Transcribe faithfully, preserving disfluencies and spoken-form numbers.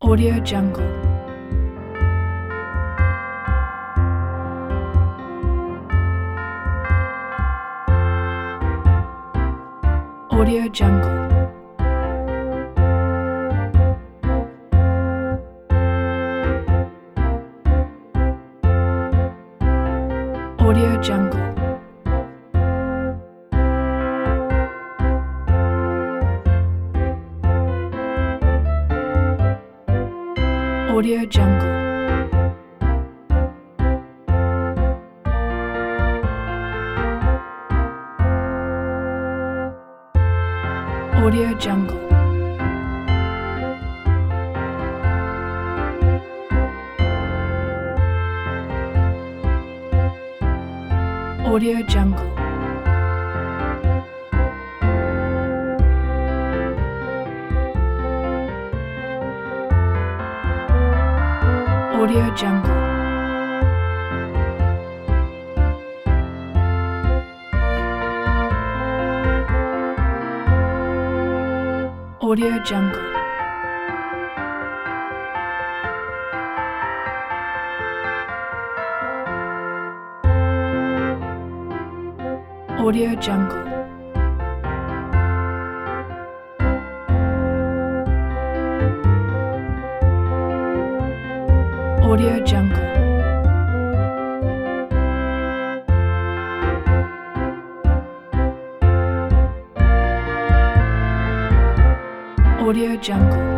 Audio Jungle. Audio Jungle. Audio Jungle. Audio Jungle. Audio Jungle. Audio Jungle. Audio Jungle. Audio Jungle. Audio Jungle. Audio Jungle. Audio Jungle.